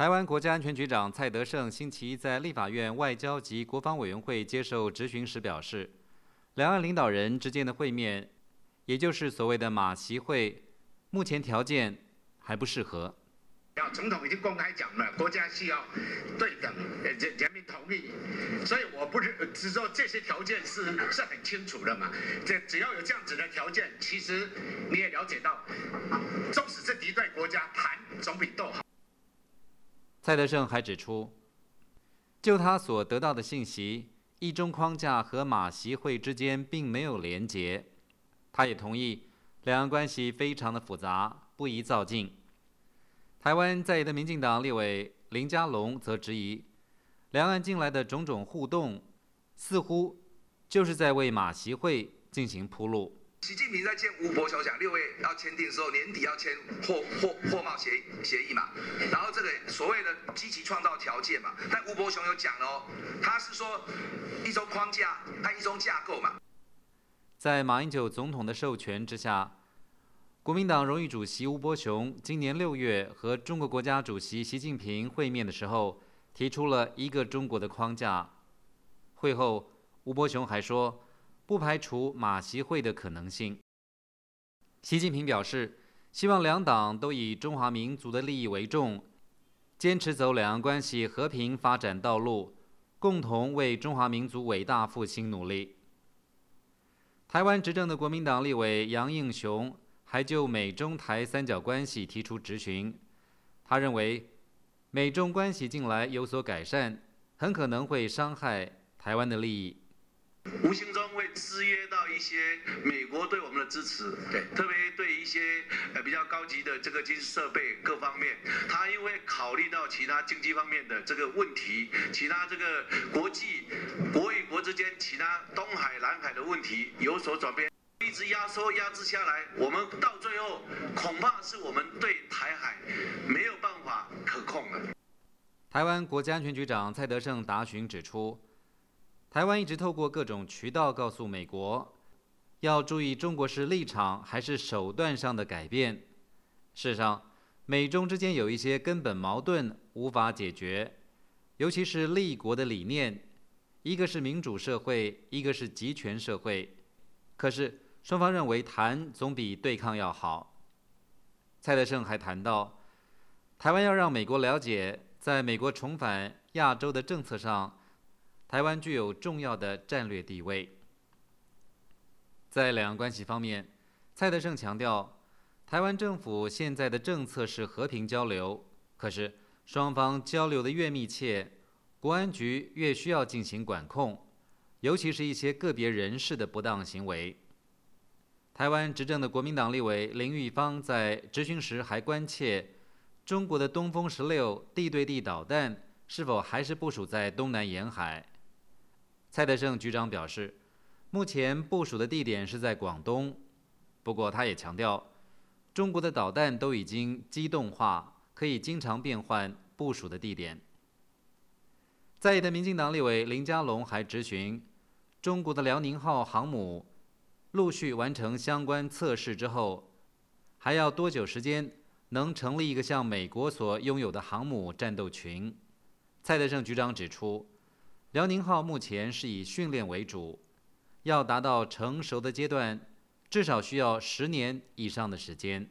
台湾国家安全局长蔡德胜星期一在立法院外交及国防委员会接受质询时表示，两岸领导人之间的会面，也就是所谓的马习会，目前条件还不适合。 总统已经公开讲了，国家需要对等，人民同意，所以我不是只说这些条件是很清楚的嘛。只要有这样子的条件，其实你也了解到，纵使是敌对国家，谈总比斗好。 蔡德胜还指出，就他所得到的信息，一中框架和马习会之间并没有连结。他也同意，两岸关系非常的复杂，不宜造进。台湾在野的民进党立委林佳龙则质疑，两岸近来的种种互动，似乎就是在为马习会进行铺路。 习近平在见吴伯雄讲6月要签订的时候，年底要签货贸协议嘛，然后这个所谓的积极创造条件嘛，但吴伯雄有讲了哦，他是说一中框架和一中架构嘛。 在马英九总统的授权之下，国民党荣誉主席吴伯雄今年6月和中国国家主席习近平会面的时候，提出了一个中国的框架。会后，吴伯雄还说，不排除马习会的可能性。习近平表示，希望两党都以中华民族的利益为重，坚持走两岸关系和平发展道路，共同为中华民族伟大复兴努力。台湾执政的国民党立委杨应雄还就美中台三角关系提出质询。他认为，美中关系近来有所改善，很可能会伤害台湾的利益。 无形中会制约到一些美国对我们的支持，特别对一些比较高级的这个军事设备各方面，他因为考虑到其他经济方面的这个问题，其他这个国与国之间其他东海、南海的问题有所转变，一直压制下来，我们到最后恐怕是我们对台海没有办法可控了。 台湾国家安全局长蔡德胜答询指出，台湾一直透过各种渠道告诉美国，要注意中国是立场还是手段上的改变。事实上，美中之间有一些根本矛盾无法解决，尤其是立国的理念，一个是民主社会，一个是集权社会。可是双方认为谈总比对抗要好。蔡德胜还谈到，台湾要让美国了解，在美国重返亚洲的政策上，台湾具有重要的战略地位。在两岸关系方面，蔡德胜强调，台湾政府现在的政策是和平交流，可是双方交流的越密切，国安局越需要进行管控，尤其是一些个别人士的不当行为。台湾执政的国民党立委林玉芳在质询时还关切，中国的东风16地对地导弹是否还是部署在东南沿海。蔡德胜局长表示，目前部署的地点是在广东，不过他也强调，中国的导弹都已经机动化，可以经常变换部署的地点。在野的民进党立委林佳龙还质询，中国的辽宁号航母陆续完成相关测试之后，还要多久时间能成立一个像美国所拥有的航母战斗群？蔡德胜局长指出，辽宁号目前是以训练为主，要达到成熟的阶段，至少需要10年以上的时间。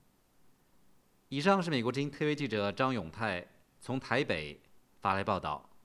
以上是美国之音特约记者张永泰从台北发来报道。